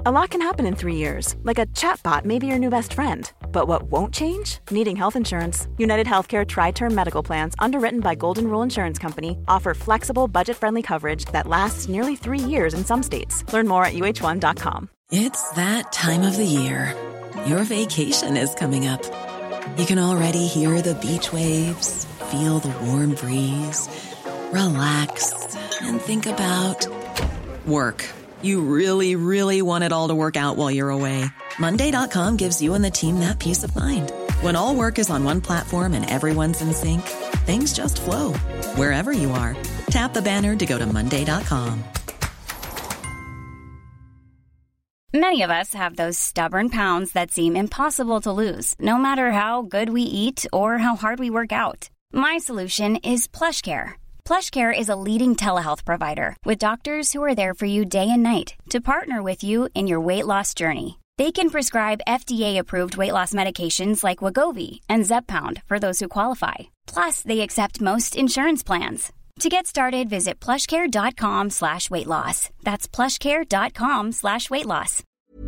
A lot can happen in 3 years, like a chatbot may be your new best friend. But what won't change? Needing health insurance. United Healthcare Tri-Term Medical Plans, underwritten by Golden Rule Insurance Company, offer flexible, budget-friendly coverage that lasts nearly 3 years in some states. Learn more at uh1.com. It's that time of the year. Your vacation is coming up. You can already hear the beach waves, feel the warm breeze, relax, and think about work. You really, really want it all to work out while you're away. Monday.com gives you and the team that peace of mind. When all work is on one platform and everyone's in sync, things just flow. Wherever you are, tap the banner to go to Monday.com. Many of us have those stubborn pounds that seem impossible to lose, no matter how good we eat or how hard we work out. My solution is PlushCare. PlushCare is a leading telehealth provider with doctors who are there for you day and night to partner with you in your weight loss journey. They can prescribe FDA-approved weight loss medications like Wegovy and Zepbound for those who qualify. Plus, they accept most insurance plans. To get started, visit plushcare.com/weightloss. That's plushcare.com/weightloss.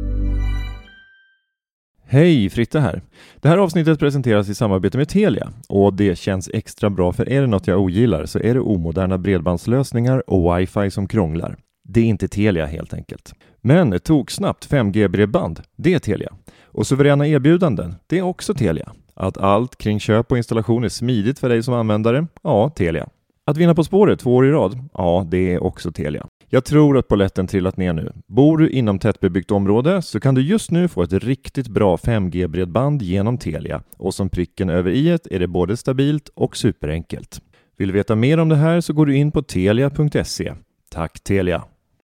Hej, Fritte här. Det här avsnittet presenteras i samarbete med Telia och det känns extra bra, för är det något jag ogillar så är det omoderna bredbandslösningar och wifi som krånglar. Det är inte Telia helt enkelt. Men toksnabbt 5G-bredband, det är Telia. Och suveräna erbjudanden, det är också Telia. Att allt kring köp och installation är smidigt för dig som användare, ja, Telia. Att vinna På spåret 2 år i rad, ja, det är också Telia. Jag tror att polletten trillat ner nu. Bor du inom tättbebyggt område så kan du just nu få ett riktigt bra 5G-bredband genom Telia. Och som pricken över i-et är det både stabilt och superenkelt. Vill du veta mer om det här så går du in på telia.se. Tack Telia!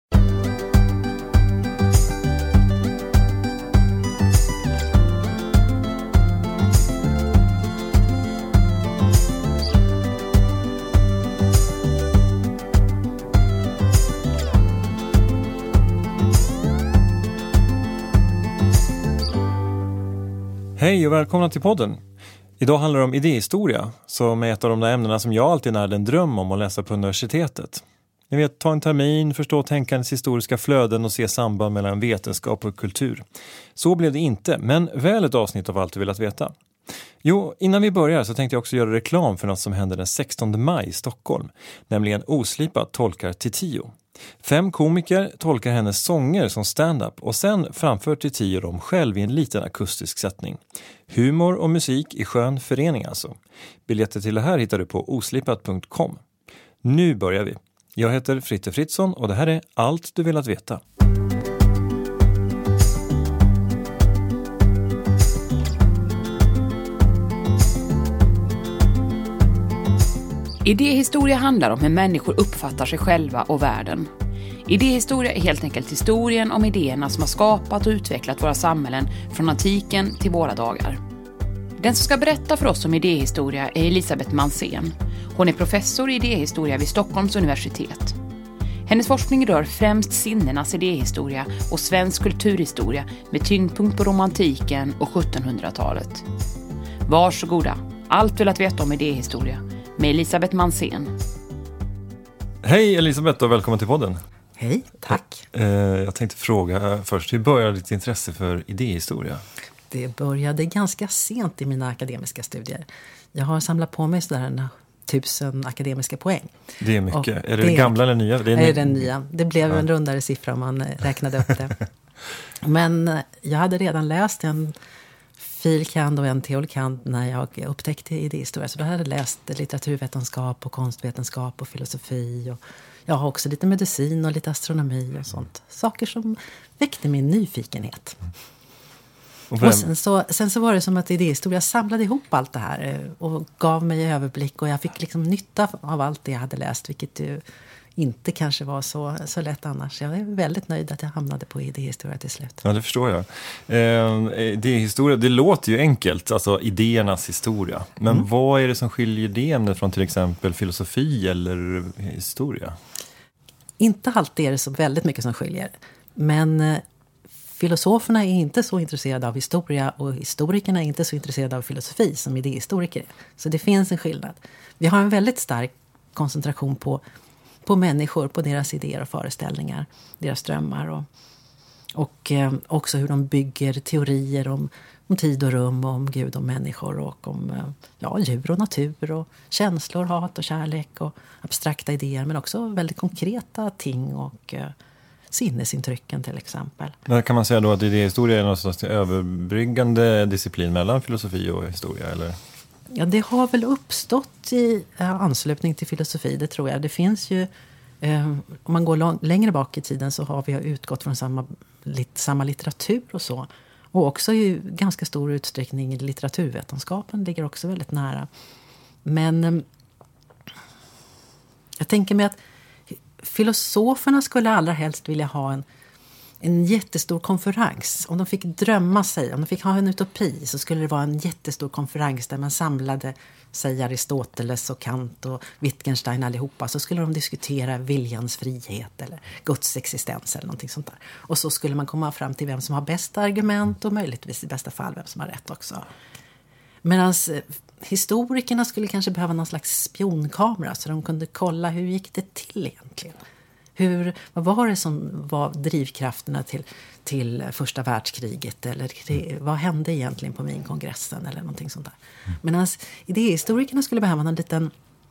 Hej och välkomna till podden. Idag handlar det om idéhistoria, som är ett av de där ämnena som jag alltid hade en dröm om att läsa på universitetet. Ni vet, ta en termin, förstå tänkandets historiska flöden och se samband mellan vetenskap och kultur. Så blev det inte, men väl ett avsnitt av allt du velat veta. Jo, innan vi börjar så tänkte jag också göra reklam för något som hände den 16 maj i Stockholm, nämligen Oslipat tolkar Titiyo. 5 komiker tolkar hennes sånger som stand-up och sen framför Titiyo dem själv i en liten akustisk sättning. Humor och musik i skön förening alltså. Biljetter till det här hittar du på oslipat.com. Nu börjar vi. Jag heter Fritte Fritzson och det här är allt du velat veta. Idéhistoria handlar om hur människor uppfattar sig själva och världen. Idéhistoria är helt enkelt historien om idéerna som har skapat och utvecklat våra samhällen från antiken till våra dagar. Den som ska berätta för oss om idéhistoria är Elisabeth Mansén. Hon är professor i idéhistoria vid Stockholms universitet. Hennes forskning rör främst sinnenas idéhistoria och svensk kulturhistoria med tyngdpunkt på romantiken och 1700-talet. Varsågoda, allt vill att veta om idéhistoria med Elisabeth Mansén. Hej Elisabeth och välkommen till podden. Hej, tack. Jag tänkte fråga först, hur började ditt intresse för idéhistoria? Det började ganska sent i mina akademiska studier. Jag har samlat på mig sådär 1000 akademiska poäng. Det är mycket. Och är det gamla eller nya? Det är den nya. Det blev en rundare siffra om man räknade upp det. Men jag hade redan läst en filkand och en teolkand när jag upptäckte idéhistoria. Så då hade jag läst litteraturvetenskap och konstvetenskap och filosofi. Och jag har också lite medicin och lite astronomi och sånt. Saker som väckte min nyfikenhet. Och sen så var det som att idéhistoria samlade ihop allt det här och gav mig överblick. Och jag fick liksom nytta av allt det jag hade läst, vilket ju inte kanske var så lätt annars. Jag är väldigt nöjd att jag hamnade på idéhistoria till slut. Ja, det förstår jag. Idéhistoria, det låter ju enkelt, alltså idéernas historia. Men vad är det som skiljer det ämnet från till exempel filosofi eller historia? Inte alltid är det så väldigt mycket som skiljer. Men filosoferna är inte så intresserade av historia och historikerna är inte så intresserade av filosofi som idéhistoriker är. Så det finns en skillnad. Vi har en väldigt stark koncentration på människor, på deras idéer och föreställningar, deras drömmar Och också hur de bygger teorier om tid och rum, om Gud och människor och om djur och natur och känslor, hat och kärlek och abstrakta idéer, men också väldigt konkreta ting och sinnesintrycken till exempel. Men kan man säga då att idéhistoria är någon slags överbryggande disciplin mellan filosofi och historia, eller? Ja, det har väl uppstått i anslutning till filosofi, det tror jag. Det finns ju, om man går längre bak i tiden så har vi utgått från samma litteratur och så. Och också i ganska stor utsträckning litteraturvetenskapen ligger också väldigt nära. Men jag tänker mig att filosoferna skulle allra helst vilja ha en jättestor konferens. Om de fick drömma sig, om de fick ha en utopi, så skulle det vara en jättestor konferens där man samlade sig Aristoteles och Kant och Wittgenstein allihopa. Så skulle de diskutera viljans frihet eller Guds existens eller någonting sånt där. Och så skulle man komma fram till vem som har bästa argument och möjligtvis i bästa fall vem som har rätt också. Medan historikerna skulle kanske behöva någon slags spionkamera så de kunde kolla hur gick det till egentligen. Vad var det som var drivkrafterna till första världskriget? Eller vad hände egentligen på Wienkongressen? Eller någonting sånt där. Medan idéhistorikerna skulle behöva någon liten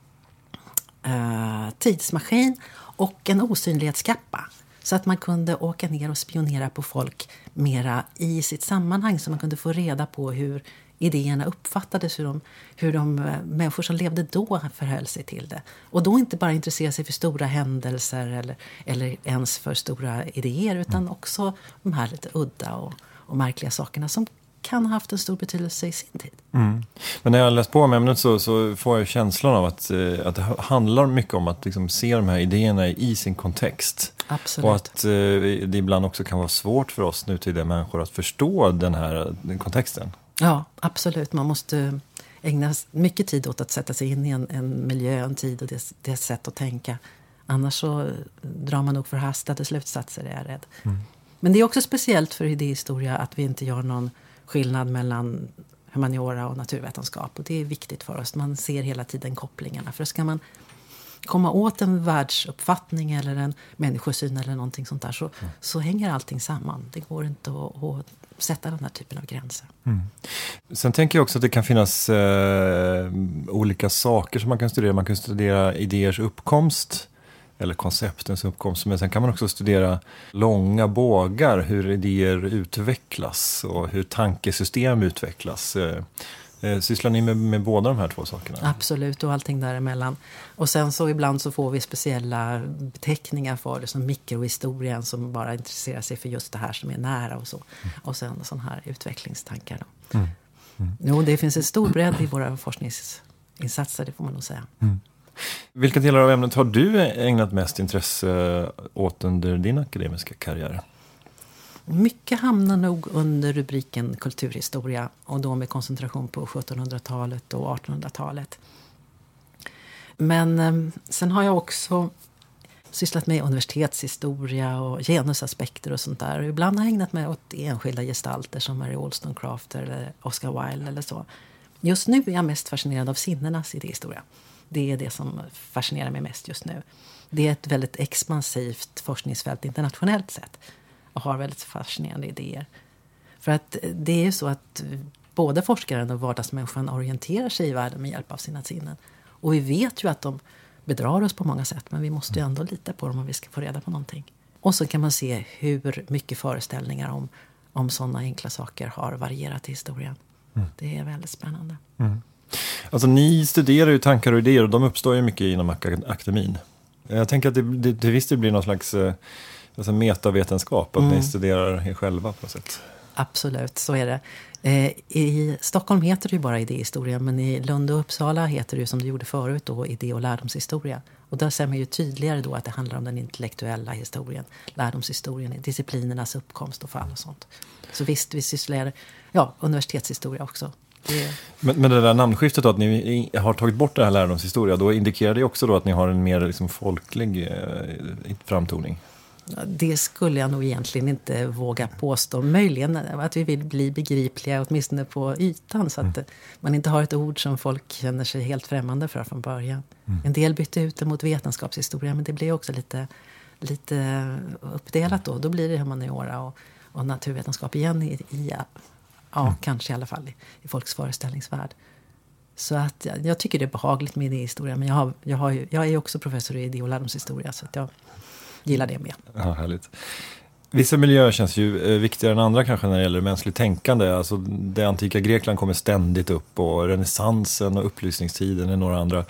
tidsmaskin och en osynlighetskappa. Så att man kunde åka ner och spionera på folk mera i sitt sammanhang. Så man kunde få reda på hur idéerna uppfattades, hur de människor som levde då förhöll sig till det. Och då inte bara intressera sig för stora händelser eller ens för stora idéer, utan också de här lite udda och märkliga sakerna som kan ha haft en stor betydelse i sin tid. Mm. Men när jag läst på om ämnet så får jag känslan av att det handlar mycket om att liksom se de här idéerna i sin kontext. Absolut. Och att det ibland också kan vara svårt för oss nutida människor att förstå den kontexten. Ja, absolut. Man måste ägna mycket tid åt att sätta sig in i en miljö, en tid och det sätt att tänka. Annars så drar man nog förhastade slutsatser, är jag rädd. Mm. Men det är också speciellt för idéhistoria att vi inte gör någon skillnad mellan humaniora och naturvetenskap. Och det är viktigt för oss. Man ser hela tiden kopplingarna. För ska man komma åt en världsuppfattning eller en människosyn eller någonting sånt där så hänger allting samman. Det går inte att sätta den här typen av gränser. Mm. Sen tänker jag också att det kan finnas olika saker som man kan studera. Man kan studera idéers uppkomst eller konceptens uppkomst. Men sen kan man också studera långa bågar, hur idéer utvecklas och hur tankesystem utvecklas. Sysslar ni med båda de här två sakerna? Absolut, och allting däremellan. Och sen så ibland så får vi speciella beteckningar för det, som mikrohistorien som bara intresserar sig för just det här som är nära och så. Och sen sådana här utvecklingstankar då. Jo, det finns en stor bredd i våra forskningsinsatser, det får man nog säga. Vilka delar av ämnet har du ägnat mest intresse åt under din akademiska karriär? Mycket hamnar nog under rubriken kulturhistoria, och då med koncentration på 1700-talet och 1800-talet. Men sen har jag också sysslat med universitetshistoria och genusaspekter och sånt där. Och ibland har jag ägnat mig åt enskilda gestalter som Mary Wollstonecraft eller Oscar Wilde eller så. Just nu är jag mest fascinerad av sinnenas idéhistoria. Det är det som fascinerar mig mest just nu. Det är ett väldigt expansivt forskningsfält internationellt sett och har väldigt fascinerande idéer. För att det är ju så att både forskaren och vardagsmänniskan orienterar sig i världen med hjälp av sina sinnen. Och vi vet ju att de bedrar oss på många sätt, men vi måste ju ändå lita på dem om vi ska få reda på någonting. Och så kan man se hur mycket föreställningar om sådana enkla saker har varierat i historien. Det är väldigt spännande. Alltså ni studerar ju tankar och idéer och de uppstår ju mycket inom akademin. Jag tänker att det visst blir någon slags metavetenskap att ni studerar er själva på något sätt. Absolut, så är det. I Stockholm heter det ju bara idéhistoria, men i Lund och Uppsala heter det ju som det gjorde förut då idé- och lärdomshistoria. Och där ser man ju tydligare då att det handlar om den intellektuella historien, lärdomshistorien, disciplinernas uppkomst och fall och sånt. Så visst, vi sysslar universitetshistoria också. Men det där namnskiftet då, att ni har tagit bort det här lärdomshistoria, då indikerar det också då att ni har en mer liksom folklig framtoning? Det skulle jag nog egentligen inte våga påstå. Möjligen att vi vill bli begripliga åtminstone på ytan så att man inte har ett ord som folk känner sig helt främmande för från början. En del bytte ut det mot vetenskapshistoria, men det blir också lite uppdelat då. Då blir det humaniora och naturvetenskap igen i kanske i alla fall i folks föreställningsvärld. Så att jag tycker det är behagligt med idéhistoria, men jag är också professor i idé- och lärdomshistoria, så att jag gillar det med. Ja, härligt. Vissa miljöer känns ju viktigare än andra kanske när det gäller mänskligt tänkande. Alltså det antika Grekland kommer ständigt upp, och renässansen och upplysningstiden är några andra.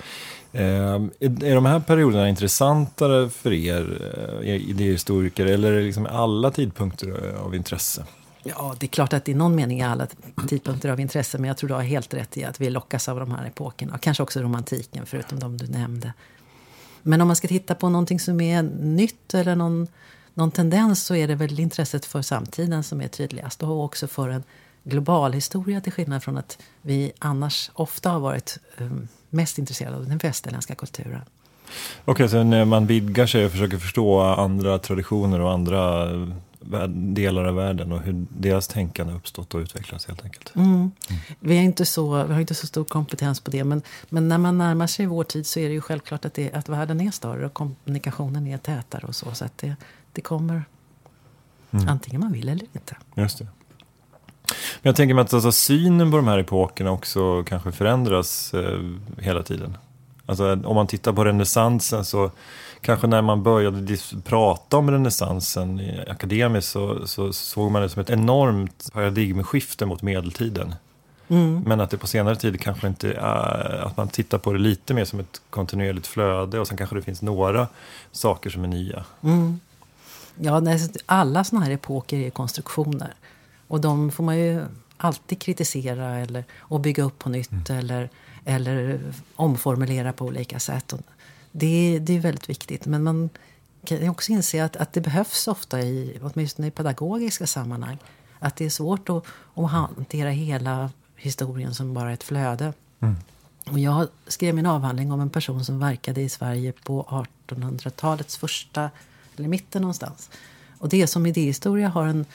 Är de här perioderna intressantare för er idéhistoriker, eller är det liksom alla tidpunkter av intresse? Ja, det är klart att i någon mening är alla tidpunkter av intresse, men jag tror du har helt rätt i att vi lockas av de här epokerna. Och kanske också romantiken, förutom de du nämnde. Men om man ska titta på någonting som är nytt eller någon tendens, så är det väl intresset för samtiden som är tydligast. Och också för en global historia, till skillnad från att vi annars ofta har varit mest intresserade av den västerländska kulturen. Okej, så när man vidgar sig och försöker förstå andra traditioner och andra delar av världen och hur deras tänkande uppstått och utvecklats helt enkelt. Vi har inte så stor kompetens på det, men när man närmar sig vår tid så är det ju självklart att världen är större och kommunikationen är tätare och så att det kommer antingen man vill eller inte. Just det. Men jag tänker mig att alltså, synen på de här epokerna också kanske förändras hela tiden. Alltså om man tittar på renässansen, så kanske när man började prata om renässansen akademiskt så såg man det som ett enormt paradigmskifte mot medeltiden. Men att det på senare tid kanske inte att man tittar på det lite mer som ett kontinuerligt flöde, och sen kanske det finns några saker som är nya. Ja, alla såna här epoker är konstruktioner, och de får man ju alltid kritisera och bygga upp på nytt eller omformulera på olika sätt. Och det är väldigt viktigt, men man kan också inse att det behövs ofta åtminstone i pedagogiska sammanhang, att det är svårt att hantera hela historien som bara ett flöde. Och jag skrev min avhandling om en person som verkade i Sverige på 1800-talets första eller mitten någonstans. Och det som idéhistoria har en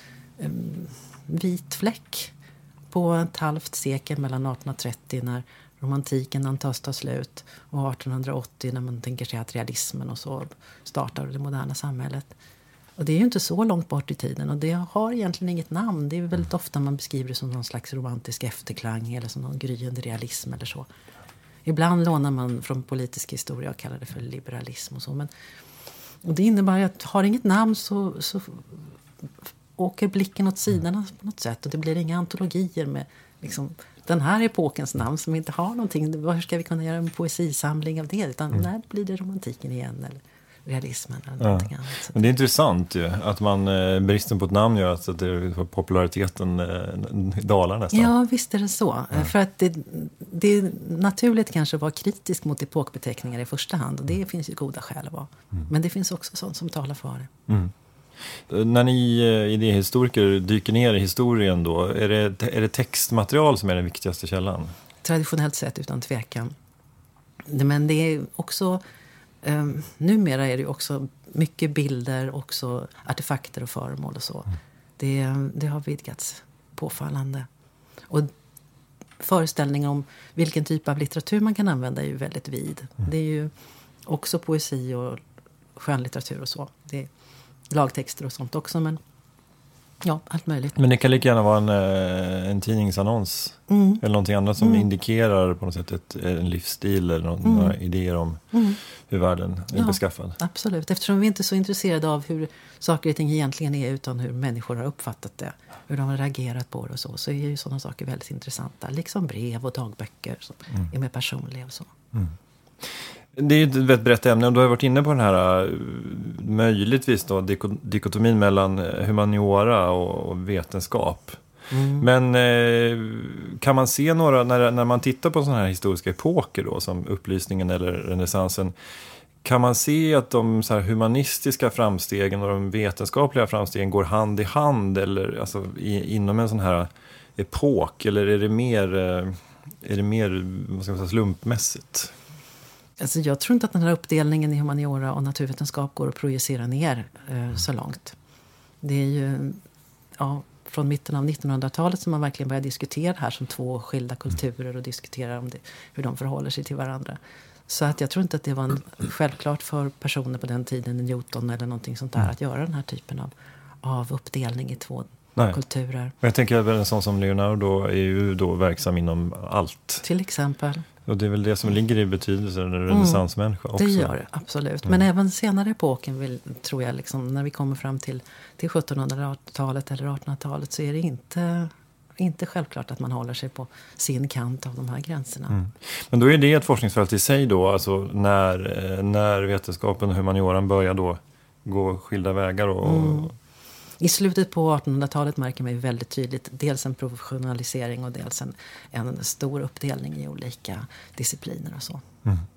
vit fläck på ett halvt sekel mellan 1830 när romantiken antas ta slut och 1880 när man tänker sig att realismen och så startar det moderna samhället. Och det är ju inte så långt bort i tiden, och det har egentligen inget namn. Det är väldigt ofta man beskriver det som någon slags romantisk efterklang eller som någon gryende realism eller så. Ibland lånar man från politisk historia och kallar det för liberalism och så. Men och det innebär att har inget namn så åker blicken åt sidorna på något sätt, och det blir inga antologier med liksom den här epokens namn som inte har någonting. Hur ska vi kunna göra en poesisamling av det? Utan när blir det romantiken igen eller realismen eller någonting annat. Men det är intressant ju att bristen på ett namn gör att populariteten dalar nästan. Ja, visst är det så. För att det är naturligt kanske att vara kritisk mot epokbeteckningar i första hand, och det finns ju goda skäl att vara. Men det finns också sånt som talar för det. När ni idéhistoriker dyker ner i historien då, är det textmaterial som är den viktigaste källan? Traditionellt sett utan tvekan. Men det är också numera är det också mycket bilder, också artefakter och föremål och så. Det har vidgats påfallande. Och föreställningen om vilken typ av litteratur man kan använda är ju väldigt vid. Det är ju också poesi och skönlitteratur och så. Det är lagtexter och sånt också, men ja, allt möjligt. Men det kan lika gärna vara en tidningsannons eller någonting annat som indikerar på något sätt en livsstil eller några idéer om hur världen är beskaffad. Absolut, eftersom vi inte är så intresserade av hur saker och ting egentligen är, utan hur människor har uppfattat det, hur de har reagerat på det och så är ju sådana saker väldigt intressanta, liksom brev och dagböcker som är mer personliga och så. Det är ju ett väldigt brett ämne, och du har varit inne på den här möjligtvis då dikotomin mellan humaniora och vetenskap. Men kan man se några, när man tittar på sådana här historiska epoker då, som upplysningen eller renässansen, kan man se att de så här humanistiska framstegen och de vetenskapliga framstegen går hand i hand, eller alltså inom en sån här epok, eller är det mer vad ska man säga, slumpmässigt? Alltså jag tror inte att den här uppdelningen i humaniora och naturvetenskap går att projicera ner så långt. Det är ju från mitten av 1900-talet som man verkligen börjar diskutera här som två skilda kulturer och diskutera om hur de förhåller sig till varandra. Så att jag tror inte att det var självklart för personer på den tiden, Newton eller någonting sånt där, att göra den här typen av uppdelning i två kulturer. Och jag tänker att en sån som Leonardo är ju då verksam inom allt. Till exempel. Och det är väl det som ligger i betydelsen en renässansmänniska också. Det gör det, absolut. Men även senare epoken tror jag, liksom, när vi kommer fram till 1700-talet eller 1800-talet, så är det inte självklart att man håller sig på sin kant av de här gränserna. Men då är det ett forskningsfält i sig då, alltså när vetenskapen och humanioran börjar då gå skilda vägar och... I slutet på 1800-talet märker man ju väldigt tydligt dels en professionalisering och dels en stor uppdelning i olika discipliner och så.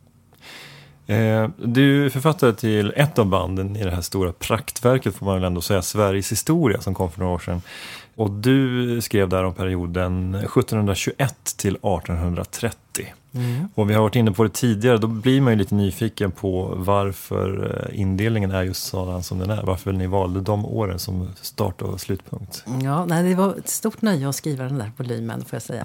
Du är författare till ett av banden i det här stora praktverket, får man väl ändå säga, Sveriges historia, som kom för några år sedan. Och du skrev där om perioden 1721 till 1830. Och vi har varit inne på det tidigare, då blir man ju lite nyfiken på varför indelningen är just sådan som den är. Varför ni valde de åren som start- och slutpunkt. Ja, det var ett stort nöje att skriva den där volymen, får jag säga.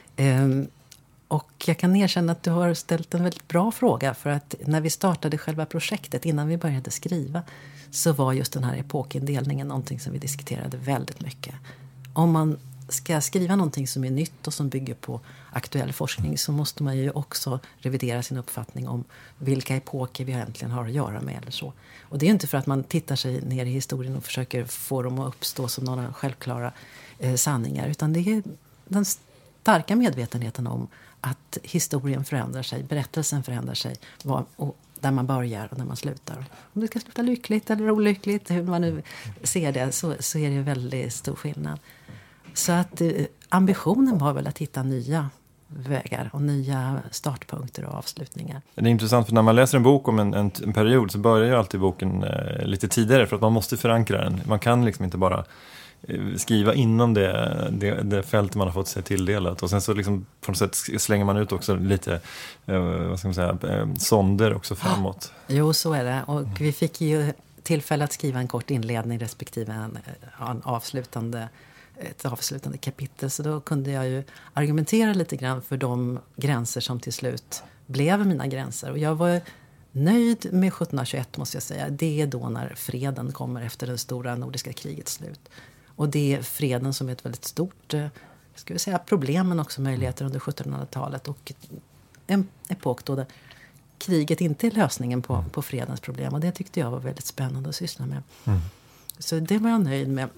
Och jag kan erkänna att du har ställt en väldigt bra fråga, för att när vi startade själva projektet, innan vi började skriva, så var just den här epokindelningen någonting som vi diskuterade väldigt mycket. Om man ska skriva någonting som är nytt och som bygger på aktuell forskning, så måste man ju också revidera sin uppfattning om vilka epoker vi egentligen har att göra med eller så. Och det är ju inte för att man tittar sig ner i historien och försöker få dem att uppstå som några självklara sanningar, utan det är den starka medvetenheten om att historien förändrar sig, berättelsen förändrar sig, och där man börjar och där man slutar. Om det ska sluta lyckligt eller olyckligt, hur man nu ser det, så är det väldigt stor skillnad. Så att ambitionen var väl att hitta nya vägar och nya startpunkter och avslutningar. Det är intressant, för när man läser en bok om en period, så börjar ju alltid boken lite tidigare, för att man måste förankra den. Man kan liksom inte bara skriva inom det fält man har fått sig tilldelat, och sen så liksom på något sätt slänger man ut också lite vad ska man säga, sonder också framåt. Jo, så är det, och vi fick ju tillfälle att skriva en kort inledning respektive ett avslutande kapitel, så då kunde jag ju argumentera lite grann för de gränser som till slut blev mina gränser, och jag var nöjd med 1721, måste jag säga. Det är då när freden kommer efter det stora nordiska krigets slut. Och det är freden som är ett väldigt stort problem, men också möjligheter under 1700-talet. Och en epok då där kriget inte är lösningen på fredens problem. Och det tyckte jag var väldigt spännande att syssla med. Så det var jag nöjd med.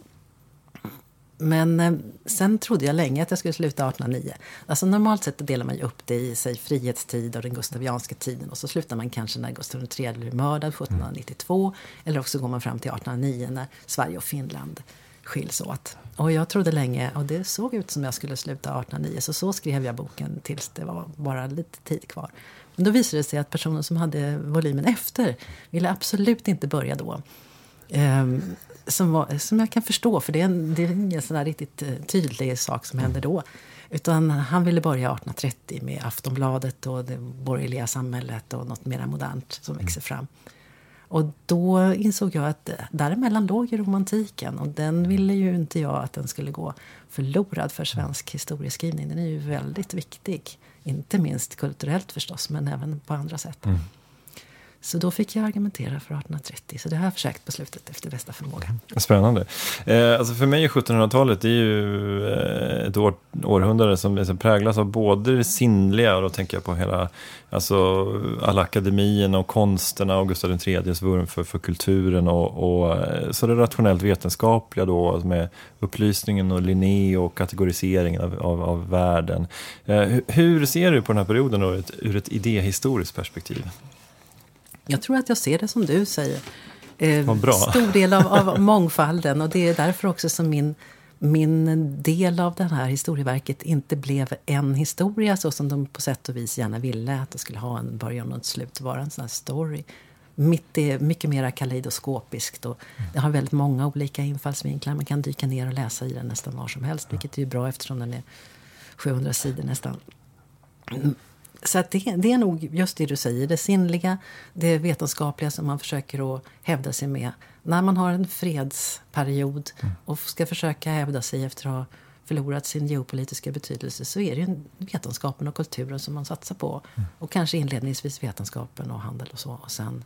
Men sen trodde jag länge att jag skulle sluta 1809. Alltså normalt sett delar man ju upp det i sig frihetstid och den gustavianska tiden. Och så slutar man kanske när Gustav III blev mördad 1792. Eller också går man fram till 1809 när Sverige och Finland skiljs åt. Och jag trodde länge, och det såg ut som jag skulle sluta 1809. Så skrev jag boken tills det var bara lite tid kvar. Men då visade det sig att personen som hade volymen efter ville absolut inte börja då. Som jag kan förstå, för det är ingen sån här riktigt tydlig sak som händer då. Utan han ville börja 1830 med Aftonbladet och det borgerliga samhället och något mer modernt som växer fram. Och då insåg jag att däremellan låg ju romantiken, och den ville ju inte jag att den skulle gå förlorad för svensk historieskrivning. Den är ju väldigt viktig, inte minst kulturellt förstås, men även på andra sätt. Så då fick jag argumentera för 1830. Så det har jag försökt på slutet efter bästa förmåga. Spännande. Alltså för mig är 1700-talet är ju ett århundrade som präglas av både det sinnliga, och då tänker jag på hela, alltså alla akademierna och konsterna och Gustav III:s vurm för kulturen och så det rationellt vetenskapliga då, med upplysningen och Linné och kategoriseringen av världen. Hur ser du på den här perioden då, ur ett idéhistoriskt perspektiv? Jag tror att jag ser det som du säger. Bra. Stor del av mångfalden, och det är därför också som min del av det här historieverket inte blev en historia så som de på sätt och vis gärna ville att det skulle ha en början och ett slut, vara en sån här story. Mitt är mycket mer kaleidoskopiskt, och det har väldigt många olika infallsvinklar. Man kan dyka ner och läsa i den nästan var som helst, vilket är ju bra eftersom den är 700 sidor nästan. Så att det är nog just det du säger, det sinnliga, det vetenskapliga som man försöker att hävda sig med. När man har en fredsperiod och ska försöka hävda sig efter att ha förlorat sin geopolitiska betydelse, så är det ju vetenskapen och kulturen som man satsar på. Och kanske inledningsvis vetenskapen och handel och så. Och sen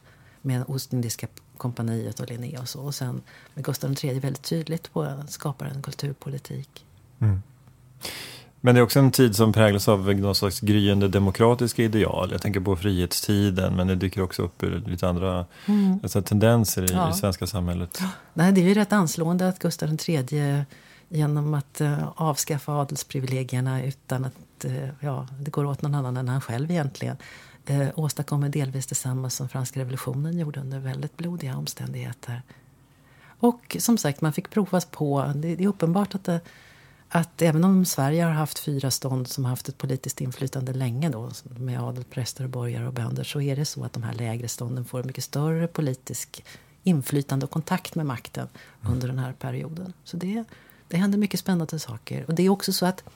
med Ostindiska kompaniet och Linné och så. Och sen med Gustav III väldigt tydligt på att skapa en kulturpolitik. Mm. Men det är också en tid som präglas av någon slags gryende demokratiska ideal. Jag tänker på frihetstiden, men det dyker också upp lite andra tendenser i det svenska samhället. Nej, det är ju rätt anslående att Gustav III genom att avskaffa adelsprivilegierna utan att det går åt någon annan än han själv egentligen, åstadkommer delvis detsamma som franska revolutionen gjorde under väldigt blodiga omständigheter. Och som sagt, man fick provas på. Det är uppenbart att även om Sverige har haft 4 stånd som har haft ett politiskt inflytande länge då, med adel, präster, borgare och bönder, så är det så att de här lägre stånden får mycket större politisk inflytande och kontakt med makten under den här perioden. Så det händer mycket spännande saker. Och det är också så att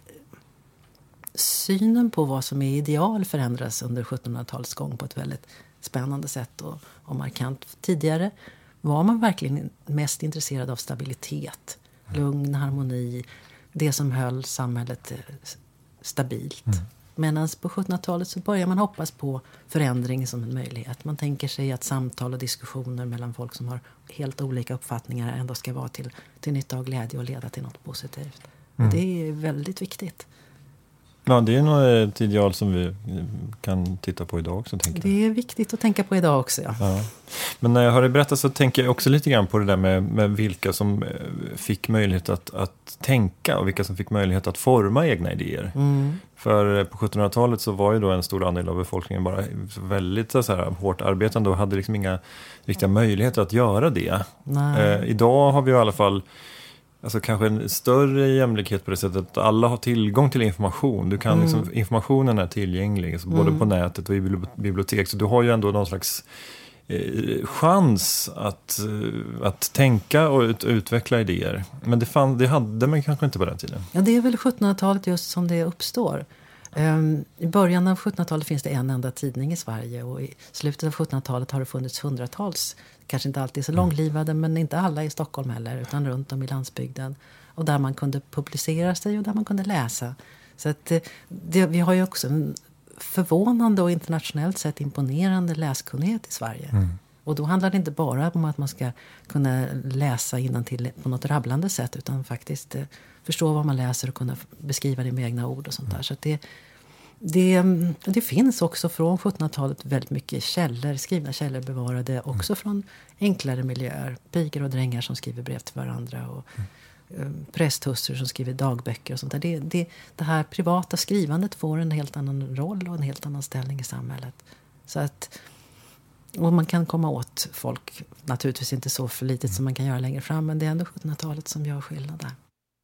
synen på vad som är ideal förändras under 1700-talets gång på ett väldigt spännande sätt och markant. Tidigare var man verkligen mest intresserad av stabilitet, lugn, harmoni, det som höll samhället stabilt. Medan på 1700-talet så börjar man hoppas på förändring som en möjlighet. Man tänker sig att samtal och diskussioner mellan folk som har helt olika uppfattningar ändå ska vara till nytta och glädje och leda till något positivt. Och det är väldigt viktigt. Ja, det är nog ett ideal som vi kan titta på idag också, tänker jag. Det är viktigt att tänka på idag också, ja. Men när jag hör dig berätta så tänker jag också lite grann på det där med vilka som fick möjlighet att tänka och vilka som fick möjlighet att forma egna idéer. För på 1700-talet så var ju då en stor andel av befolkningen bara väldigt så här, hårt arbetande och hade liksom inga riktiga möjligheter att göra det. Idag har vi i alla fall kanske en större jämlikhet på det sättet att alla har tillgång till information. Du kan informationen är tillgänglig både på nätet och i bibliotek. Så du har ju ändå någon slags chans att tänka och utveckla idéer. Men det hade man kanske inte på den tiden. Ja, det är väl 1700-talet just som det uppstår. I början av 1700-talet finns det en enda tidning i Sverige och i slutet av 1700-talet har det funnits hundratals, kanske inte alltid så långlivade, men inte alla i Stockholm heller, utan runt om i landsbygden. Och där man kunde publicera sig och där man kunde läsa. Så att vi har ju också en förvånande och internationellt sett imponerande läskunnighet i Sverige. Och då handlar det inte bara om att man ska kunna läsa innantill på något rabblande sätt, utan faktiskt förstå vad man läser och kunna beskriva det med egna ord och sånt där. Så att det finns också från 1700-talet väldigt mycket skrivna källor bevarade, också från enklare miljöer. Pigor och drängar som skriver brev till varandra och prästhustrur som skriver dagböcker och sånt där. Det här privata skrivandet får en helt annan roll och en helt annan ställning i samhället. Så att, och man kan komma åt folk, naturligtvis inte så för litet som man kan göra längre fram, men det är ändå 1700-talet som gör skillnad där.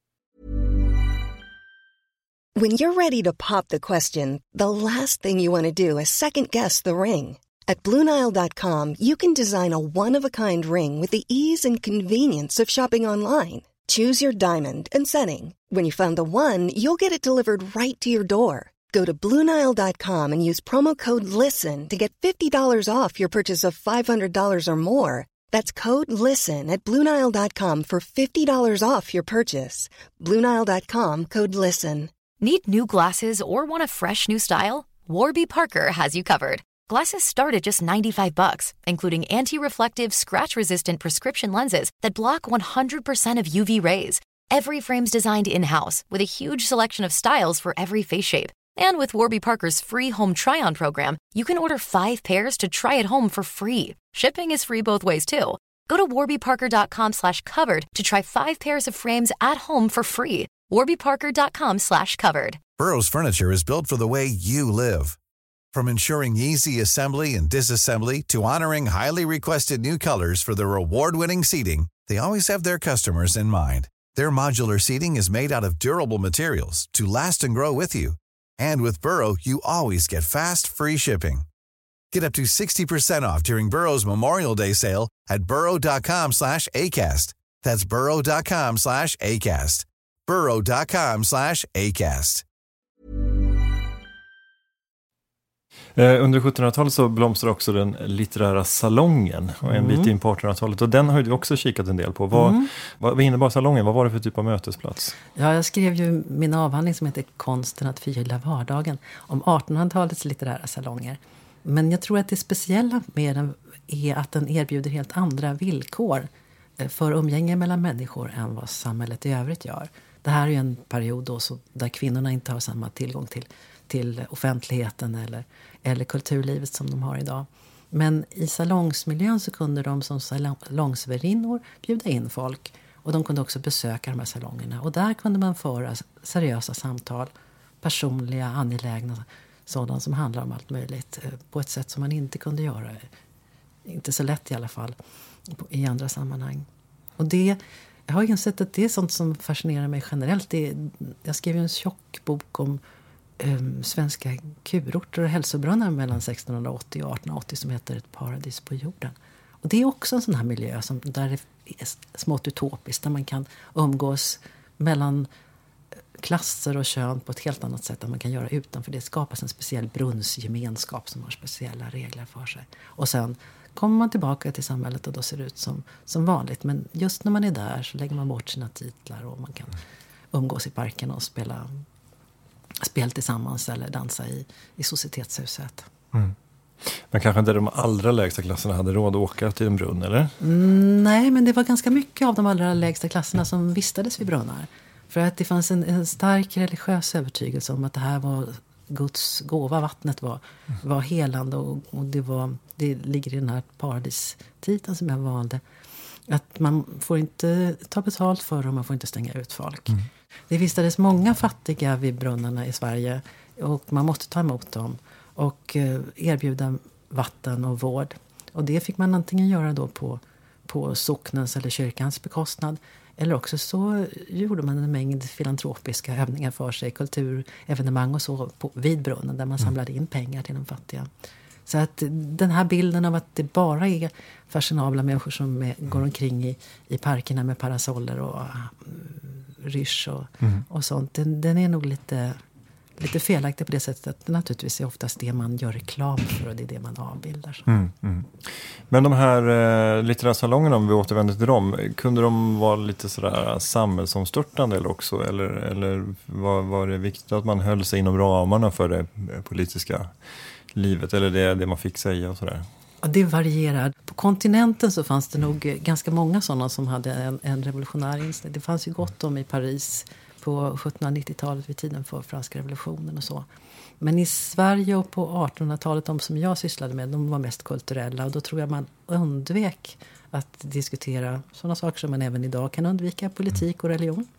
When you're ready to pop the question, the last thing you want to do is second-guess the ring. At BlueNile.com, you can design a one-of-a-kind ring with the ease and convenience of shopping online. Choose your diamond and setting. When you find the one, you'll get it delivered right to your door. Go to BlueNile.com and use promo code LISTEN to get $50 off your purchase of $500 or more. That's code LISTEN at BlueNile.com for $50 off your purchase. BlueNile.com, code LISTEN. Need new glasses or want a fresh new style? Warby Parker has you covered. Glasses start at just $95, including anti-reflective, scratch-resistant prescription lenses that block 100% of UV rays. Every frame's designed in-house with a huge selection of styles for every face shape. And with Warby Parker's free home try-on program, you can order 5 pairs to try at home for free. Shipping is free both ways, too. Go to warbyparker.com/covered to try 5 pairs of frames at home for free. warbyparker.com/covered. Burrow's furniture is built for the way you live. From ensuring easy assembly and disassembly to honoring highly requested new colors for their award-winning seating, they always have their customers in mind. Their modular seating is made out of durable materials to last and grow with you. And with Burrow, you always get fast, free shipping. Get up to 60% off during Burrow's Memorial Day sale at burrow.com/ACAST. That's burrow.com/ACAST. burrow.com/ACAST. Under 1700-talet så blomstrar också den litterära salongen och en bit in på 1800-talet. Och den har du också kikat en del på. Vad innebar salongen? Vad var det för typ av mötesplats? Ja, jag skrev ju min avhandling som heter Konsten att förgylla vardagen om 1800-talets litterära salonger. Men jag tror att det speciella med den är att den erbjuder helt andra villkor för umgänge mellan människor än vad samhället i övrigt gör. Det här är ju en period då där kvinnorna inte har samma tillgång till offentligheten eller kulturlivet som de har idag. Men i salongsmiljön så kunde de som salongsvärinnor bjuda in folk. Och de kunde också besöka de här salongerna. Och där kunde man föra seriösa samtal, personliga, angelägna, sådana som handlar om allt möjligt. På ett sätt som man inte kunde göra, inte så lätt i alla fall, i andra sammanhang. Och jag har insett att det är sånt som fascinerar mig generellt. Jag skrev ju en tjock bok om svenska kurorter och hälsobrunnar mellan 1680 och 1880 som heter Ett paradis på jorden. Och det är också en sån här miljö där det är smått utopiskt, där man kan umgås mellan klasser och kön på ett helt annat sätt än man kan göra utanför. Det skapas en speciell brunnsgemenskap som har speciella regler för sig. Och sen kommer man tillbaka till samhället och då ser det ut som vanligt. Men just när man är där så lägger man bort sina titlar och man kan umgås i parken och spela spel tillsammans eller dansa i societetshuset. Mm. Men kanske inte de allra lägsta klasserna hade råd att åka till en brunn, eller? Nej, men det var ganska mycket av de allra lägsta klasserna som vistades vid brunnar. För att det fanns en stark religiös övertygelse om att det här var Guds gåva. Vattnet var helande och det ligger i den här paradistiteln som jag valde. Att man får inte ta betalt för det och man får inte stänga ut folk. Mm. Det vistades många fattiga vid brunnarna i Sverige och man måste ta emot dem och erbjuda vatten och vård. Och det fick man antingen göra då på socknens eller kyrkans bekostnad. Eller också så gjorde man en mängd filantropiska övningar för sig, kulturevenemang och så vid brunnen där man samlade in pengar till de fattiga. Så att den här bilden av att det bara är fashionabla människor som går omkring i parkerna med parasoller och rysch och sånt, den är nog lite felaktig på det sättet att det naturligtvis är oftast det man gör reklam för och det är det man avbildar. Men de här litteratursalongerna, om vi återvänder till dem, kunde de vara lite sådär samhällsomstörtande eller också? Eller var det viktigt att man höll sig inom ramarna för det politiska livet eller det man fick säga och sådär? Ja, det varierar. På kontinenten så fanns det nog ganska många sådana som hade en revolutionär inställning. Det fanns ju gott om i Paris på 1790-talet vid tiden för franska revolutionen och så. Men i Sverige och på 1800-talet, de som jag sysslade med, de var mest kulturella. Och då tror jag man undvek att diskutera sådana saker som man även idag kan undvika, politik och religion.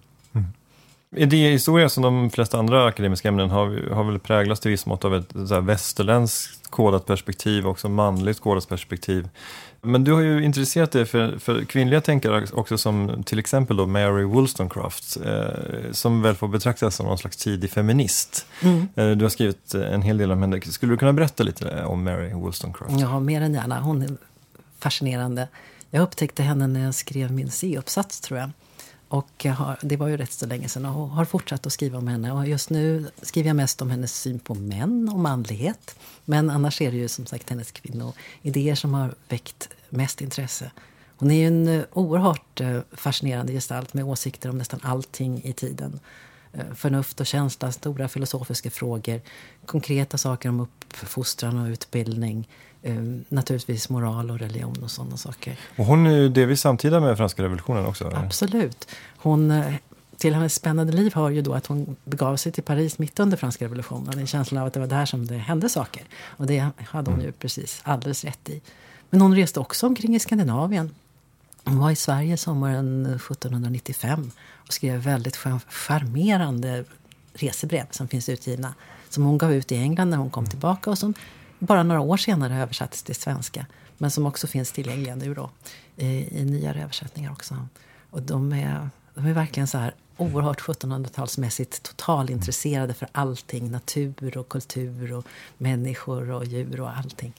Idéhistoria som de flesta andra akademiska ämnen har väl präglats till viss mått av ett så här västerländskt kodat perspektiv, också manligt kodat perspektiv. Men du har ju intresserat dig för kvinnliga tänkare också, som till exempel då Mary Wollstonecraft, som väl får betraktas som någon slags tidig feminist. Du har skrivit en hel del om henne. Skulle du kunna berätta lite om Mary Wollstonecraft? Ja, mer än gärna. Hon är fascinerande. Jag upptäckte henne när jag skrev min C-uppsats, tror jag. Och det var ju rätt så länge sedan och har fortsatt att skriva om henne. Och just nu skriver jag mest om hennes syn på män och manlighet. Men annars är det ju som sagt hennes kvinnoidéer som har väckt mest intresse. Hon är ju en oerhört fascinerande gestalt med åsikter om nästan allting i tiden. Förnuft och känsla, stora filosofiska frågor, konkreta saker om uppfostran och utbildning, naturligtvis moral och religion och sådana saker. Och hon är ju delvis samtida med franska revolutionen också. Eller? Absolut. Till hennes spännande liv har ju då att hon begav sig till Paris mitt under franska revolutionen. En känsla av att det var där som det hände saker. Och det hade hon ju precis alldeles rätt i. Men hon reste också omkring i Skandinavien. Hon var i Sverige sommaren 1795 och skrev väldigt charmerande resebrev som finns utgivna. Som hon gav ut i England när hon kom tillbaka och som bara några år senare översattes till svenska. Men som också finns tillgängliga nu då i nyare översättningar också. Och de är verkligen så här oerhört 1700-talsmässigt totalintresserade för allting. Natur och kultur och människor och djur och allting.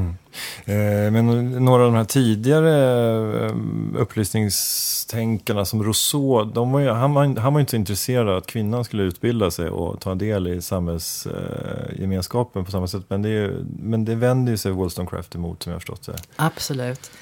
Men några av de här tidigare upplysningstänkarna som Rousseau, han var inte så intresserad av att kvinnan skulle utbilda sig och ta del i samhällsgemenskapen på samma sätt. Men det vänder ju sig Wollstonecraft emot, som jag har förstått det. Absolut.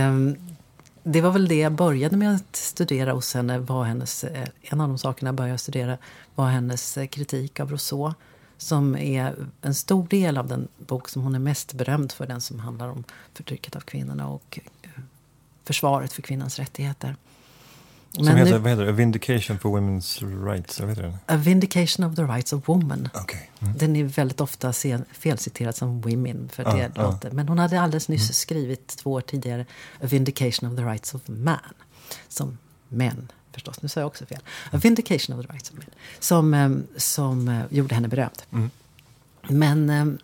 Det var väl det jag började med att studera hos henne. En av de sakerna jag började studera var hennes kritik av Rousseau. som är en stor del av den bok som hon är mest berömd för, den som handlar om förtrycket av kvinnorna och försvaret för kvinnans rättigheter. Som heter, vad heter det? A Vindication for Women's Rights, vad heter det? A Vindication of the Rights of Women. Okay. Den är väldigt ofta felciterad som Women, för det låter. Men hon hade alldeles nyss skrivit 2 år tidigare A Vindication of the Rights of Man. Som män, förstås. Nu sa jag också fel. A Vindication of the Rights of Men. Som gjorde henne berömd. Men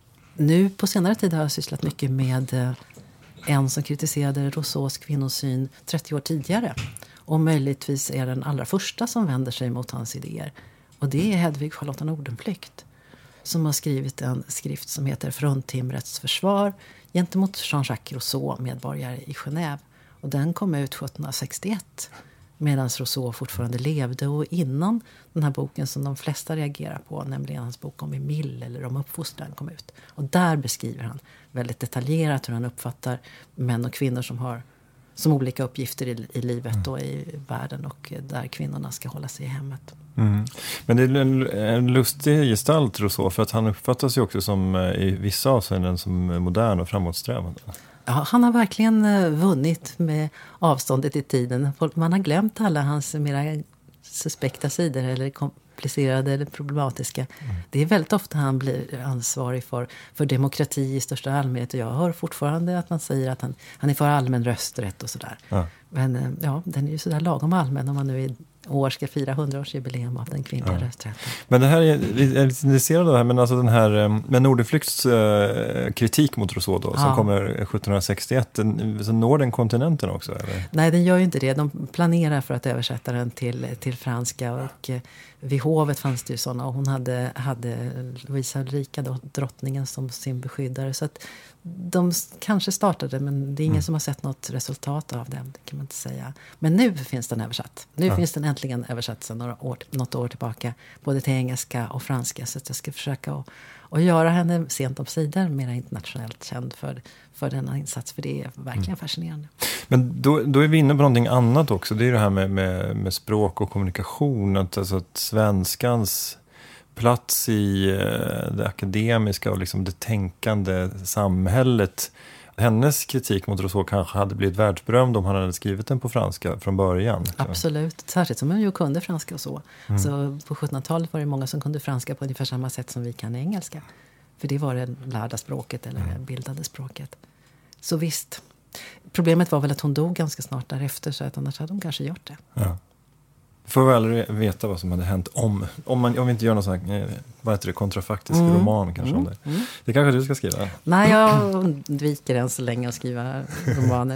nu på senare tid har jag sysslat mycket med en som kritiserade Rousseaus kvinnosyn 30 år tidigare. Och möjligtvis är den allra första som vänder sig mot hans idéer. Och det är Hedvig Charlotta Nordenflykt, som har skrivit en skrift som heter Fruntimrets försvar gentemot Jean-Jacques Rousseau, medborgare i Genève. Och den kom ut 1761, medan Rousseau fortfarande levde, och innan den här boken som de flesta reagerar på, nämligen hans bok om Emile eller om uppfostran, kom ut. Och där beskriver han väldigt detaljerat hur han uppfattar män och kvinnor som olika uppgifter i livet och i världen, och där kvinnorna ska hålla sig i hemmet. Men det är en lustig gestalt, Rousseau, för att han uppfattas ju också som i vissa avseenden som modern och framåtsträvande. Ja, han har verkligen vunnit med avståndet i tiden. Man har glömt alla hans mera suspekta sidor eller komplicerade eller problematiska. Det är väldigt ofta han blir ansvarig för demokrati i största allmänhet. Och jag hör fortfarande att man säger att han är för allmän rösträtt och sådär. Ja. Men den är ju sådär lagom allmän om man nu i år ska fira 100-årsjubileum av den kvinnliga rösträtten. Men det här är lite intresserad av det här, men alltså den här med Nordenflykts kritik mot Rousseau då, som kommer 1761, så når den kontinenten också, eller? Nej, den gör ju inte det. De planerar för att översätta den till franska, och vid hovet fanns det ju sådana, och hon hade Louisa Ulrika, drottningen, som sin beskyddare, så att de kanske startade, men det är ingen som har sett något resultat av det, kan man inte säga. Men nu finns den översatt. Nu finns den äntligen översatt sedan något år tillbaka, både till engelska och franska, så att jag ska försöka att göra henne sent om sidor mer internationellt känd för denna insats, för det är verkligen fascinerande. Men då är vi inne på någonting annat också. Det är det här med språk och kommunikation, alltså att svenskans plats i det akademiska och liksom det tänkande samhället. Hennes kritik mot Rousseau kanske hade blivit världsberömd om han hade skrivit den på franska från början. Absolut, särskilt som hon ju kunde franska och så. Så på 1700-talet var det många som kunde franska på ungefär samma sätt som vi kan engelska. För det var det lärda språket eller det bildade språket. Så visst. Problemet var väl att hon dog ganska snart därefter, så att annars hade hon kanske gjort det. Ja. Får vi aldrig veta vad som hade hänt om vi inte gör någon sån här, vad heter det, kontrafaktisk roman kanske om det. Det kanske du ska skriva? Nej, jag undviker än så länge att skriva romaner.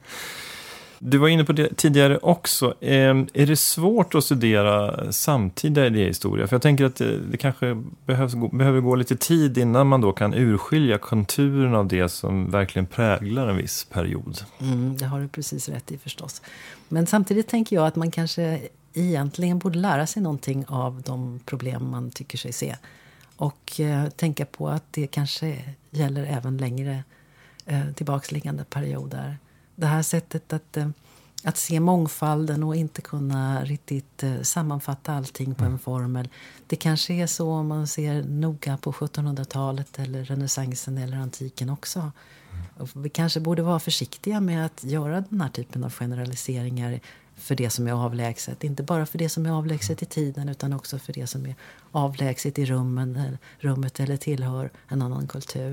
Du var inne på det tidigare också. Är det svårt att studera samtida idéhistoria? För jag tänker att det kanske behöver gå lite tid innan man då kan urskilja konturen av det som verkligen präglar en viss period. Det har du precis rätt i förstås. Men samtidigt tänker jag att man kanske egentligen borde lära sig någonting av de problem man tycker sig se. Och tänka på att det kanske gäller även längre tillbaksliggande perioder. Det här sättet att se mångfalden och inte kunna riktigt sammanfatta allting på en formel. Det kanske är så om man ser noga på 1700-talet eller renässansen eller antiken också. Och vi kanske borde vara försiktiga med att göra den här typen av generaliseringar för det som är avlägset. Inte bara för det som är avlägset i tiden, utan också för det som är avlägset i rummet eller tillhör en annan kultur.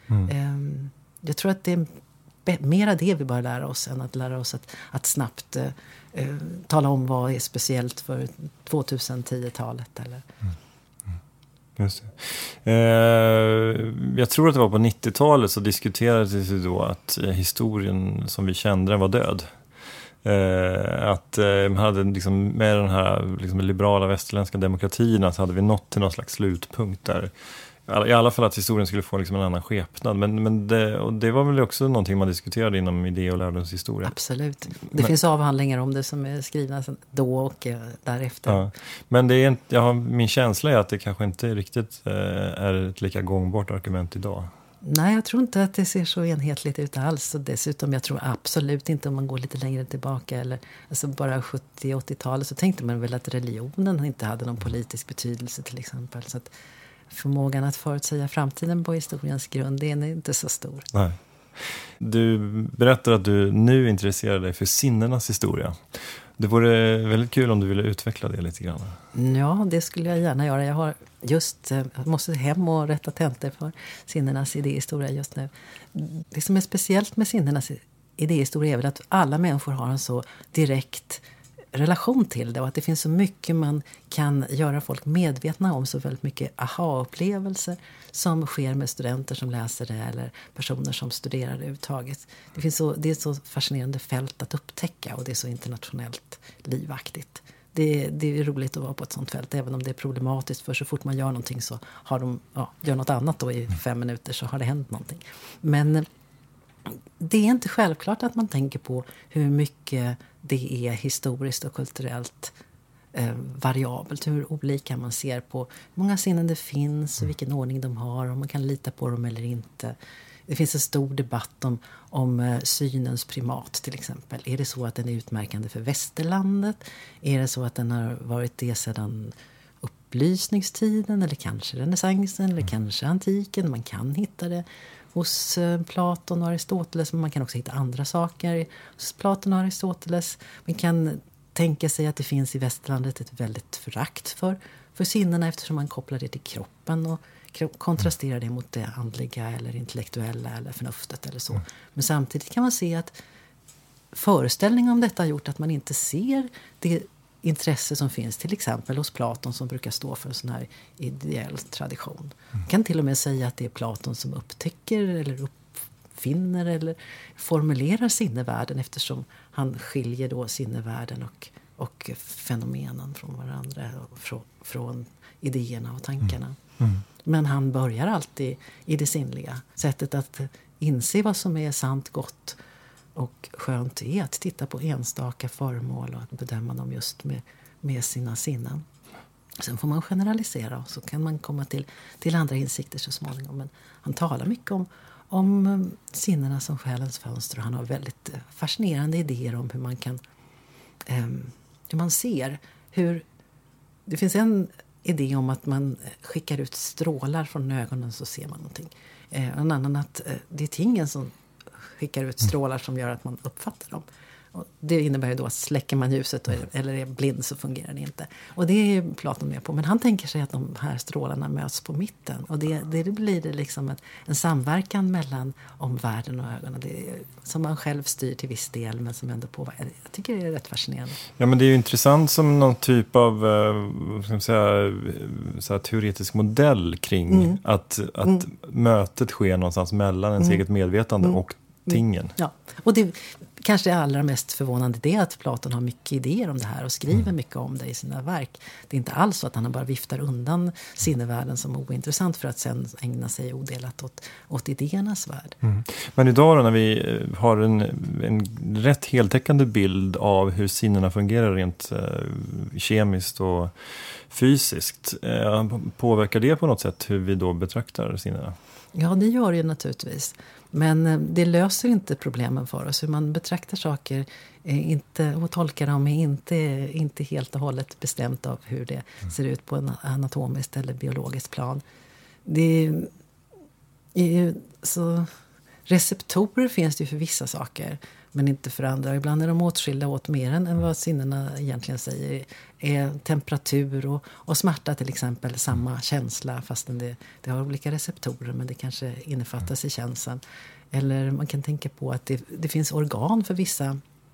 Jag tror att det är mera det vi bör lära oss än att lära oss att snabbt tala om vad är speciellt för 2010-talet. Eller. Just det. Jag tror att det var på 90-talet så diskuterades det då att historien som vi kände den var död. Att man hade liksom, med den här liksom, liberala västerländska demokratierna så hade vi nått till någon slags slutpunkt där. I alla fall att historien skulle få liksom en annan skepnad. Men det var väl också någonting man diskuterade inom idé- och lärdomshistoria. Absolut. Det finns avhandlingar om det som är skrivna då och därefter. Ja. Men min känsla är att det kanske inte riktigt är ett lika gångbart argument idag. Nej, jag tror inte att det ser så enhetligt ut alls. Och dessutom, jag tror absolut inte om man går lite längre tillbaka eller alltså bara 70-80-talet så tänkte man väl att religionen inte hade någon politisk betydelse till exempel. Så att förmågan att förutsäga framtiden på historiens grund, det är inte så stor. Nej. Du berättar att du nu intresserar dig för sinnenas historia. Det vore väldigt kul om du ville utveckla det lite grann. Ja, det skulle jag gärna göra. Jag måste hem och rätta tentor för sinnenas idéhistoria just nu. Det som är speciellt med sinnenas idéhistoria är väl att alla människor har en så direkt relation till det och att det finns så mycket man kan göra folk medvetna om, så väldigt mycket aha-upplevelser som sker med studenter som läser det eller personer som studerar det överhuvudtaget. Det är ett så fascinerande fält att upptäcka och det är så internationellt livaktigt. Det är roligt att vara på ett sånt fält, även om det är problematiskt, för så fort man gör någonting så gör något annat då i 5 minuter så har det hänt någonting. Men det är inte självklart att man tänker på hur mycket det är historiskt och kulturellt variabelt, hur olika man ser på hur många sinnen det finns och vilken ordning de har, om man kan lita på dem eller inte. Det finns en stor debatt om synens primat till exempel. Är det så att den är utmärkande för västerlandet? Är det så att den har varit det sedan upplysningstiden eller kanske renässansen eller kanske antiken? Man kan hitta det hos Platon och Aristoteles, men man kan också hitta andra saker hos Platon och Aristoteles. Man kan tänka sig att det finns i västerlandet ett väldigt förakt för sinnena, eftersom man kopplar det till kroppen och kontrasterar det mot det andliga eller intellektuella eller förnuftet eller så. Men samtidigt kan man se att föreställningar om detta har gjort att man inte ser det intresse som finns till exempel hos Platon, som brukar stå för en sån här ideell tradition. Man kan till och med säga att det är Platon som upptäcker eller uppfinner eller formulerar sinnevärlden, eftersom han skiljer då sinnevärlden och fenomenen från varandra, från idéerna och tankarna. Men han börjar alltid i det sinnliga. Sättet att inse vad som är sant, gott och skönt är att titta på enstaka föremål och att bedöma dem just med sina sinnen. Sen får man generalisera och så kan man komma till andra insikter så småningom. Men han talar mycket om sinnena som själens fönster, och han har väldigt fascinerande idéer om hur man kan hur man ser. Det finns en idé om att man skickar ut strålar från ögonen så ser man någonting. En annan att det är tingen som skickar ut strålar som gör att man uppfattar dem. Och det innebär ju då att släcker man ljuset eller är blind så fungerar det inte. Och det är Platon med på. Men han tänker sig att de här strålarna möts på mitten. Och det blir det liksom en samverkan mellan omvärlden och ögonen. Det är, som man själv styr till viss del, men som ändå påverkar. Jag tycker det är rätt fascinerande. Ja, men det är ju intressant som någon typ av ska man säga, så här teoretisk modell kring att mötet sker någonstans mellan ens eget medvetande och tingen. Ja, och det kanske är allra mest förvånande det att Platon har mycket idéer om det här och skriver mycket om det i sina verk. Det är inte alls så att han bara viftar undan sinnevärlden som ointressant för att sen ägna sig odelat åt idéernas värld. Men idag då, när vi har en rätt heltäckande bild av hur sinnena fungerar rent kemiskt och fysiskt, påverkar det på något sätt hur vi då betraktar sinnena? Ja, det gör det naturligtvis. Men det löser inte problemen för oss. Hur man betraktar saker och tolkar dem är inte helt och hållet bestämt av hur det ser ut på en anatomiskt eller biologiskt plan. Det är ju så, receptorer finns det ju för vissa saker, men inte för andra. Ibland är de åtskilda åt mer än vad sinnena egentligen säger. Är temperatur och smärta till exempel samma känsla, fastän det har olika receptorer, men det kanske innefattas i känslan. Eller man kan tänka på att det finns organ för vissa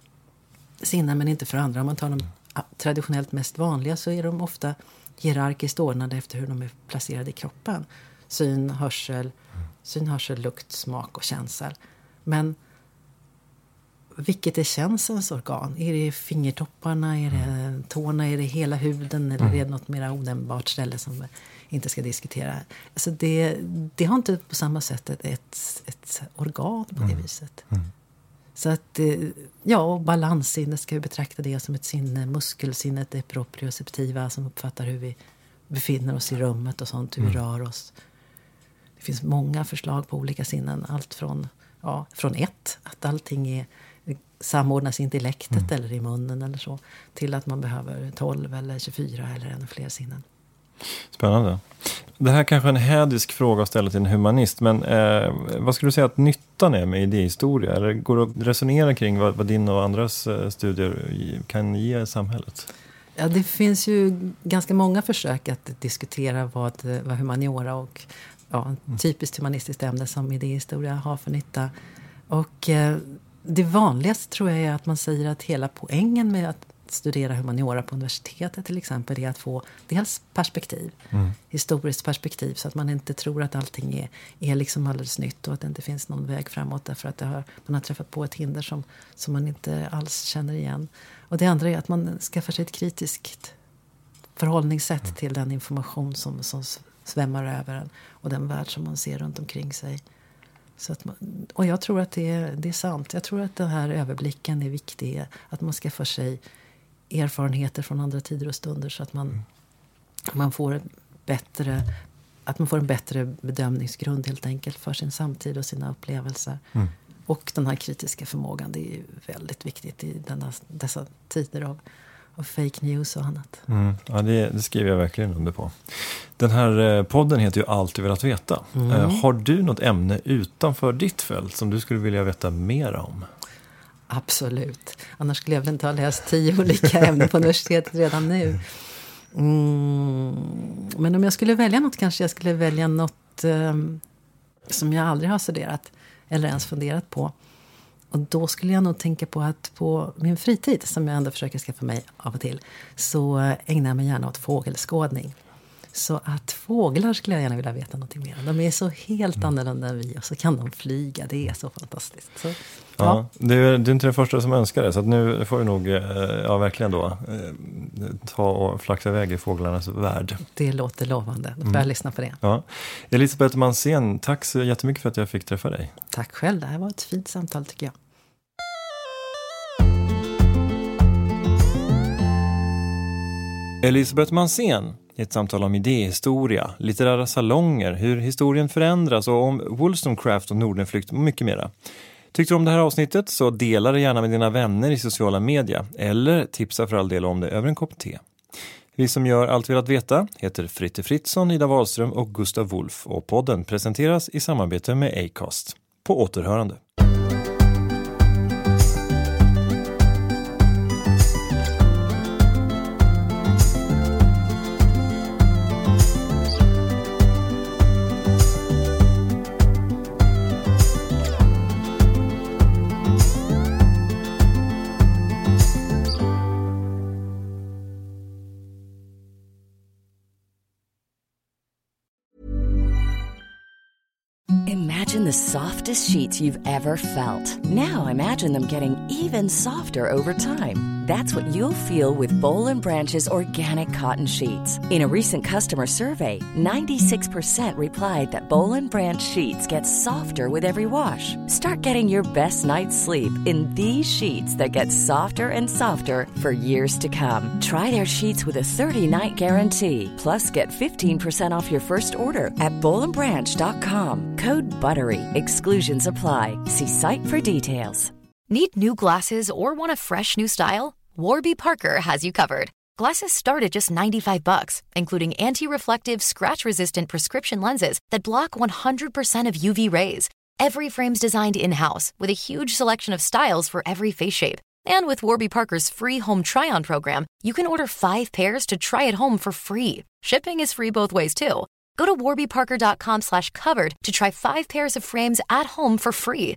sinnen men inte för andra. Om man tar de traditionellt mest vanliga så är de ofta hierarkiskt ordnade efter hur de är placerade i kroppen. Syn, hörsel, lukt, smak och känsel. Men vilket är känselns organ? Är det fingertopparna, är det tårna, är det hela huden eller är det något mer onämnbart ställe som vi inte ska diskutera? Alltså det har inte på samma sätt ett organ på det viset. Så att, och balanssinnet ska vi betrakta det som ett sinne. Muskelsinnet är proprioceptiva som uppfattar hur vi befinner oss i rummet och sånt, hur vi rör oss. Det finns många förslag på olika sinnen. Allt från att allting samordnas i intellektet eller i munnen eller så, till att man behöver 12 eller 24 eller ännu fler sinnen. Spännande. Det här är kanske en hädisk fråga att ställa till en humanist, men vad skulle du säga att nyttan är med idéhistoria? Eller går det att resonera kring vad din och andras studier kan ge samhället? Ja, det finns ju ganska många försök att diskutera vad humaniora och typiskt humanistiskt ämne som idéhistoria har för nytta. Och det vanligaste tror jag är att man säger att hela poängen med att studera humaniora på universitetet till exempel är att få dels perspektiv, historiskt perspektiv, så att man inte tror att allting är liksom alldeles nytt och att det inte finns någon väg framåt därför att man har träffat på ett hinder som man inte alls känner igen. Och det andra är att man skaffar sig ett kritiskt förhållningssätt till den information som svämmar över en och den värld som man ser runt omkring sig. Så att och jag tror att det är sant. Jag tror att den här överblicken är viktig, att man skaffar sig erfarenheter från andra tider och stunder så att man får en bättre bedömningsgrund helt enkelt för sin samtid och sina upplevelser. Och den här kritiska förmågan, det är ju väldigt viktigt i dessa tider av fake news och annat. Ja, det skriver jag verkligen under på. Den här podden heter ju Allt du velat veta. Har du något ämne utanför ditt fält som du skulle vilja veta mer om? Absolut. Annars skulle jag väl inte ha läst 10 olika ämnen på universitetet redan nu. Men om jag skulle välja något, kanske jag skulle välja något som jag aldrig har studerat eller ens funderat på. Och då skulle jag nog tänka på att på min fritid, som jag ändå försöker skaffa mig av och till, så ägnar jag mig gärna åt fågelskådning. Så att fåglar skulle jag gärna vilja veta någonting mer om. De är så helt annorlunda än vi och så kan de flyga. Det är så fantastiskt. Så, ja. Du är inte den första som önskar det, så att nu får du nog verkligen då ta och flaxa iväg i fåglarnas värld. Det låter lovande. Då får jag lyssna på det. Ja. Elisabeth Mansén, tack så jättemycket för att jag fick träffa dig. Tack själv. Det här var ett fint samtal tycker jag. Elisabeth Mansén, ett samtal om idéhistoria, litterära salonger, hur historien förändras och om Wollstonecraft och Nordenflykt och mycket mera. Tyckte du om det här avsnittet så dela det gärna med dina vänner i sociala media eller tipsa för all del om det över en kopp te. Vi som gör Allt velat veta heter Fritte Fritzson, Ida Wahlström och Gustav Wolf och podden presenteras i samarbete med Acast. På återhörande. Imagine the softest sheets you've ever felt. Now imagine them getting even softer over time. That's what you'll feel with Boll & Branch's organic cotton sheets. In a recent customer survey, 96% replied that Boll & Branch sheets get softer with every wash. Start getting your best night's sleep in these sheets that get softer and softer for years to come. Try their sheets with a 30-night guarantee. Plus, get 15% off your first order at bollandbranch.com. Code BUTTERY. Exclusions apply. See site for details. Need new glasses or want a fresh new style? Warby Parker has you covered. Glasses start at just $95, including anti-reflective, scratch-resistant prescription lenses that block 100% of UV rays. Every frame's designed in-house with a huge selection of styles for every face shape. And with Warby Parker's free home try-on program, you can order 5 pairs to try at home for free. Shipping is free both ways, too. Go to warbyparker.com/covered to try 5 pairs of frames at home for free.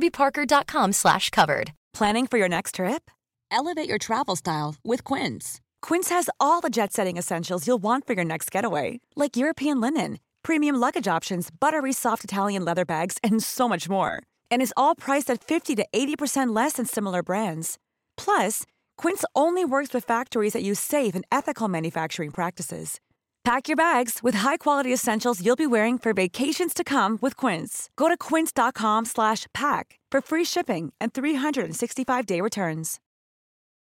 warbyparker.com/covered. Planning for your next trip? Elevate your travel style with Quince. Quince has all the jet-setting essentials you'll want for your next getaway, like European linen, premium luggage options, buttery soft Italian leather bags, and so much more. And is all priced at 50 to 80% less than similar brands. Plus, Quince only works with factories that use safe and ethical manufacturing practices. Pack your bags with high-quality essentials you'll be wearing for vacations to come with Quince. Go to quince.com/pack for free shipping and 365-day returns.